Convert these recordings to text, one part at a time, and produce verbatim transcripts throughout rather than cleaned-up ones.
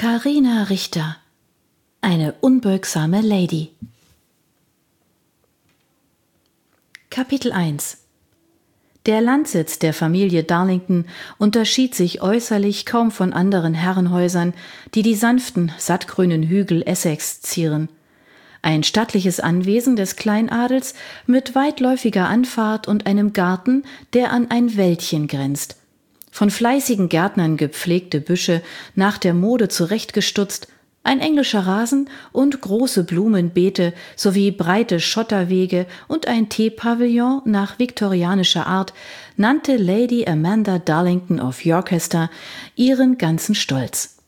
Carina Richter, eine unbeugsame Lady. Kapitel eins. Der Landsitz der Familie Darlington unterschied sich äußerlich kaum von anderen Herrenhäusern, die die sanften, sattgrünen Hügel Essex zieren. Ein stattliches Anwesen des Kleinadels mit weitläufiger Anfahrt und einem Garten, der an ein Wäldchen grenzt. Von fleißigen Gärtnern gepflegte Büsche, nach der Mode zurechtgestutzt, ein englischer Rasen und große Blumenbeete sowie breite Schotterwege und ein Teepavillon nach viktorianischer Art nannte Lady Amanda Darlington of Yorkester ihren ganzen Stolz.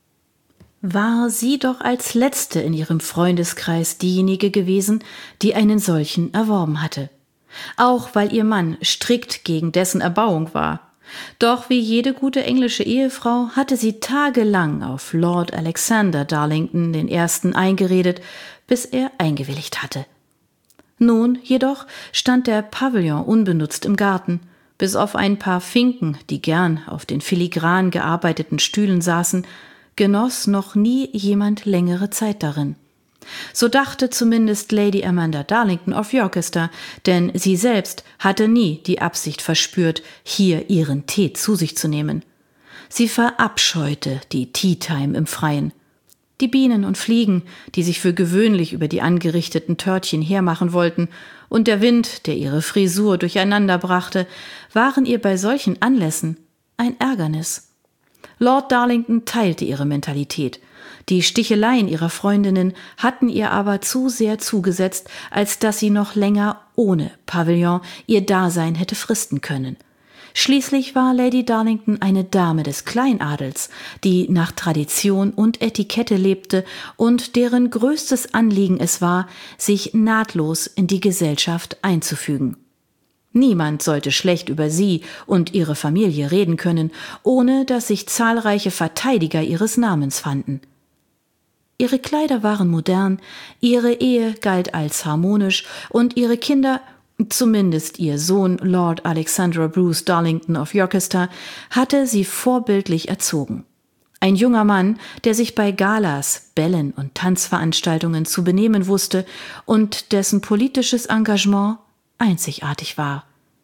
War sie doch als letzte in ihrem Freundeskreis diejenige gewesen, die einen solchen erworben hatte. Auch weil ihr Mann strikt gegen dessen Erbauung war. Doch wie jede gute englische Ehefrau hatte sie tagelang auf Lord Alexander Darlington den Ersten eingeredet, bis er eingewilligt hatte. Nun jedoch stand der Pavillon unbenutzt im Garten, bis auf ein paar Finken, die gern auf den filigran gearbeiteten Stühlen saßen, genoss noch nie jemand längere Zeit darin. So dachte zumindest Lady Amanda Darlington of Yorkester, denn sie selbst hatte nie die Absicht verspürt, hier ihren Tee zu sich zu nehmen. Sie verabscheute die Tea-Time im Freien. Die Bienen und Fliegen, die sich für gewöhnlich über die angerichteten Törtchen hermachen wollten, und der Wind, der ihre Frisur durcheinander brachte, waren ihr bei solchen Anlässen ein Ärgernis. Lord Darlington teilte ihre Mentalität. Die Sticheleien ihrer Freundinnen hatten ihr aber zu sehr zugesetzt, als dass sie noch länger ohne Pavillon ihr Dasein hätte fristen können. Schließlich war Lady Darlington eine Dame des Kleinadels, die nach Tradition und Etikette lebte und deren größtes Anliegen es war, sich nahtlos in die Gesellschaft einzufügen. Niemand sollte schlecht über sie und ihre Familie reden können, ohne dass sich zahlreiche Verteidiger ihres Namens fanden. Ihre Kleider waren modern, ihre Ehe galt als harmonisch und ihre Kinder, zumindest ihr Sohn Lord Alexander Bruce Darlington of Yorkester, hatte sie vorbildlich erzogen. Ein junger Mann, der sich bei Galas, Bällen und Tanzveranstaltungen zu benehmen wusste und dessen politisches Engagement einzigartig war.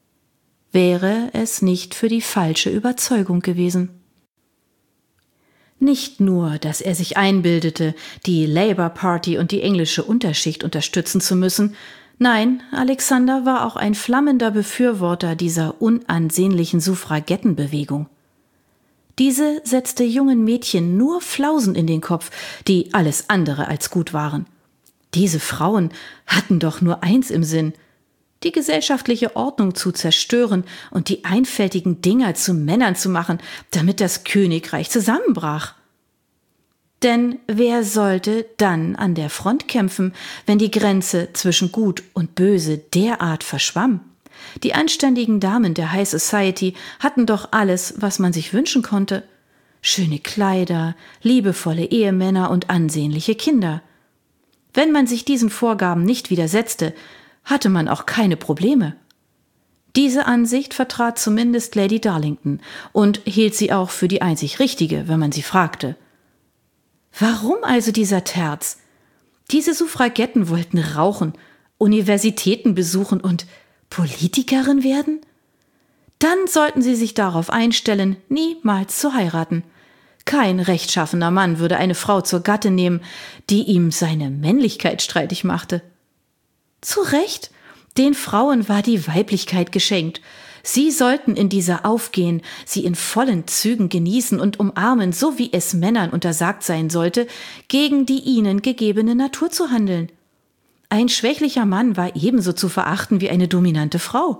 Wäre es nicht für die falsche Überzeugung gewesen. Nicht nur, dass er sich einbildete, die Labour Party und die englische Unterschicht unterstützen zu müssen, nein, Alexander war auch ein flammender Befürworter dieser unansehnlichen Suffragettenbewegung. Diese setzte jungen Mädchen nur Flausen in den Kopf, die alles andere als gut waren. Diese Frauen hatten doch nur eins im Sinn: die gesellschaftliche Ordnung zu zerstören und die einfältigen Dinger zu Männern zu machen, damit das Königreich zusammenbrach. Denn wer sollte dann an der Front kämpfen, wenn die Grenze zwischen Gut und Böse derart verschwamm? Die anständigen Damen der High Society hatten doch alles, was man sich wünschen konnte. Schöne Kleider, liebevolle Ehemänner und ansehnliche Kinder. Wenn man sich diesen Vorgaben nicht widersetzte, hatte man auch keine Probleme. Diese Ansicht vertrat zumindest Lady Darlington und hielt sie auch für die einzig richtige, wenn man sie fragte. Warum also dieser Terz? Diese Suffragetten wollten rauchen, Universitäten besuchen und Politikerin werden? Dann sollten sie sich darauf einstellen, niemals zu heiraten. Kein rechtschaffener Mann würde eine Frau zur Gattin nehmen, die ihm seine Männlichkeit streitig machte. Zu Recht, den Frauen war die Weiblichkeit geschenkt. Sie sollten in dieser aufgehen, sie in vollen Zügen genießen und umarmen, so wie es Männern untersagt sein sollte, gegen die ihnen gegebene Natur zu handeln. Ein schwächlicher Mann war ebenso zu verachten wie eine dominante Frau.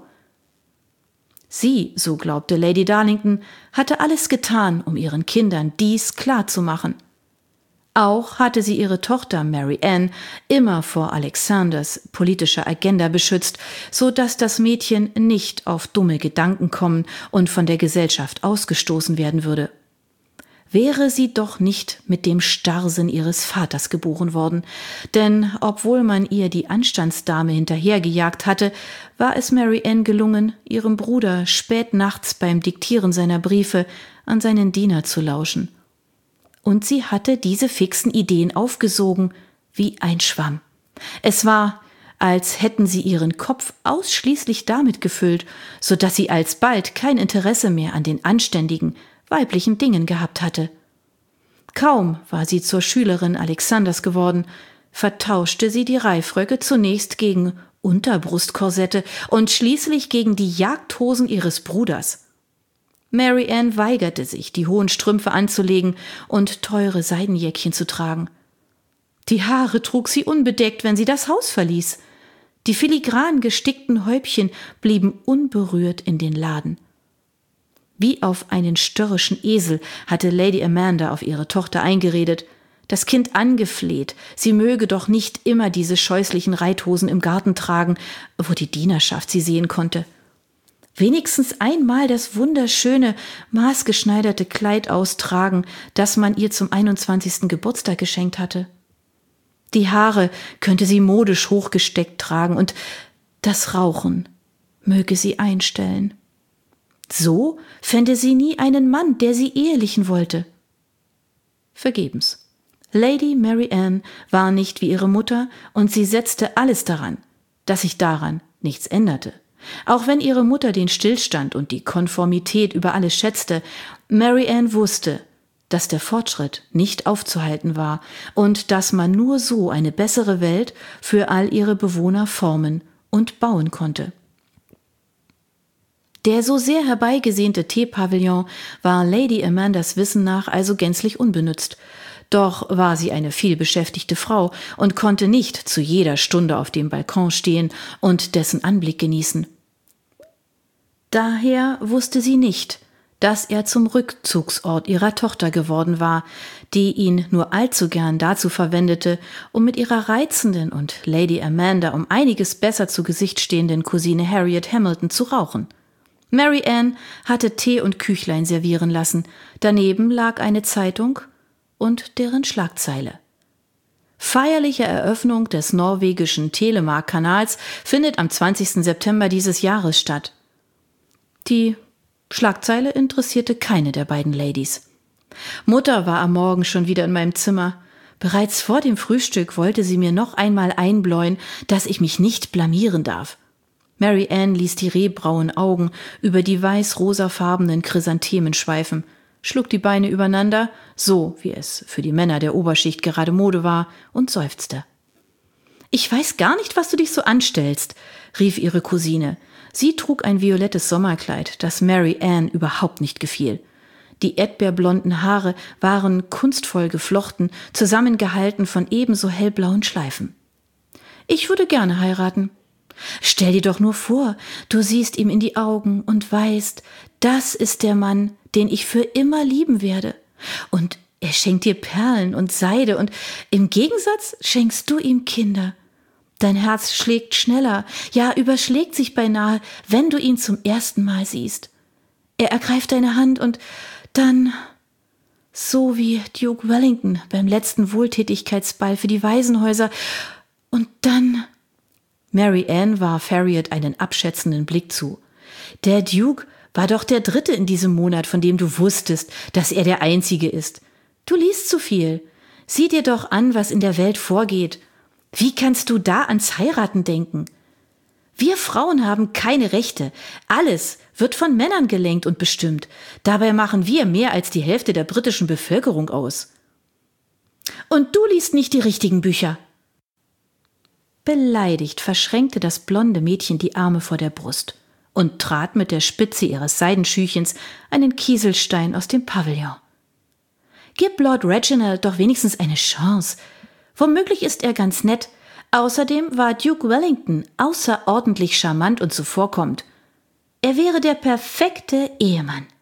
Sie, so glaubte Lady Darlington, hatte alles getan, um ihren Kindern dies klarzumachen. Auch hatte sie ihre Tochter Mary Ann immer vor Alexanders politischer Agenda beschützt, so dass das Mädchen nicht auf dumme Gedanken kommen und von der Gesellschaft ausgestoßen werden würde. Wäre sie doch nicht mit dem Starrsinn ihres Vaters geboren worden, denn obwohl man ihr die Anstandsdame hinterhergejagt hatte, war es Mary Ann gelungen, ihrem Bruder spät nachts beim Diktieren seiner Briefe an seinen Diener zu lauschen. und sie hatte diese fixen Ideen aufgesogen wie ein Schwamm. Es war, als hätten sie ihren Kopf ausschließlich damit gefüllt, so dass sie alsbald kein Interesse mehr an den anständigen, weiblichen Dingen gehabt hatte. Kaum war sie zur Schülerin Alexanders geworden, vertauschte sie die Reifröcke zunächst gegen Unterbrustkorsette und schließlich gegen die Jagdhosen ihres Bruders. Mary Ann weigerte sich, die hohen Strümpfe anzulegen und teure Seidenjäckchen zu tragen. Die Haare trug sie unbedeckt, wenn sie das Haus verließ. Die filigran gestickten Häubchen blieben unberührt in den Laden. Wie auf einen störrischen Esel hatte Lady Amanda auf ihre Tochter eingeredet, das Kind angefleht, sie möge doch nicht immer diese scheußlichen Reithosen im Garten tragen, wo die Dienerschaft sie sehen konnte. Wenigstens einmal das wunderschöne, maßgeschneiderte Kleid austragen, das man ihr zum einundzwanzigsten Geburtstag geschenkt hatte. Die Haare könnte sie modisch hochgesteckt tragen und das Rauchen möge sie einstellen. So fände sie nie einen Mann, der sie ehelichen wollte. Vergebens. Lady Mary Ann war nicht wie ihre Mutter und sie setzte alles daran, dass sich daran nichts änderte. Auch wenn ihre Mutter den Stillstand und die Konformität über alles schätzte, Mary Ann wusste, dass der Fortschritt nicht aufzuhalten war und dass man nur so eine bessere Welt für all ihre Bewohner formen und bauen konnte. Der so sehr herbeigesehnte Teepavillon war Lady Amandas Wissen nach also gänzlich unbenützt. Doch war sie eine vielbeschäftigte Frau und konnte nicht zu jeder Stunde auf dem Balkon stehen und dessen Anblick genießen. Daher wusste sie nicht, dass er zum Rückzugsort ihrer Tochter geworden war, die ihn nur allzu gern dazu verwendete, um mit ihrer reizenden und Lady Amanda um einiges besser zu Gesicht stehenden Cousine Harriet Hamilton zu rauchen. Mary Ann hatte Tee und Küchlein servieren lassen, daneben lag eine Zeitung und deren Schlagzeile. Feierliche Eröffnung des norwegischen Telemark-Kanals findet am zwanzigsten September dieses Jahres statt. Die Schlagzeile interessierte keine der beiden Ladies. Mutter war am Morgen schon wieder in meinem Zimmer. Bereits vor dem Frühstück wollte sie mir noch einmal einbläuen, dass ich mich nicht blamieren darf. Mary Ann ließ die rehbraunen Augen über die weiß-rosafarbenen Chrysanthemen schweifen, schlug die Beine übereinander, so wie es für die Männer der Oberschicht gerade Mode war, und seufzte. »Ich weiß gar nicht, was du dich so anstellst«, rief ihre Cousine. Sie trug ein violettes Sommerkleid, das Mary Ann überhaupt nicht gefiel. Die erdbeerblonden Haare waren kunstvoll geflochten, zusammengehalten von ebenso hellblauen Schleifen. »Ich würde gerne heiraten.« »Stell dir doch nur vor, du siehst ihm in die Augen und weißt, das ist der Mann, den ich für immer lieben werde. Und er schenkt dir Perlen und Seide und im Gegensatz schenkst du ihm Kinder. Dein Herz schlägt schneller, ja überschlägt sich beinahe, wenn du ihn zum ersten Mal siehst. Er ergreift deine Hand und dann, so wie Duke Wellington beim letzten Wohltätigkeitsball für die Waisenhäuser, und dann...« Mary Ann warf Harriet einen abschätzenden Blick zu. »Der Duke war doch der Dritte in diesem Monat, von dem du wusstest, dass er der Einzige ist. Du liest zu viel. Sieh dir doch an, was in der Welt vorgeht. Wie kannst du da ans Heiraten denken? Wir Frauen haben keine Rechte. Alles wird von Männern gelenkt und bestimmt. Dabei machen wir mehr als die Hälfte der britischen Bevölkerung aus. Und du liest nicht die richtigen Bücher.« Beleidigt verschränkte das blonde Mädchen die Arme vor der Brust und trat mit der Spitze ihres Seidenschüchens einen Kieselstein aus dem Pavillon. »Gib Lord Reginald doch wenigstens eine Chance. Womöglich ist er ganz nett. Außerdem war Duke Wellington außerordentlich charmant und zuvorkommend. Er wäre der perfekte Ehemann.«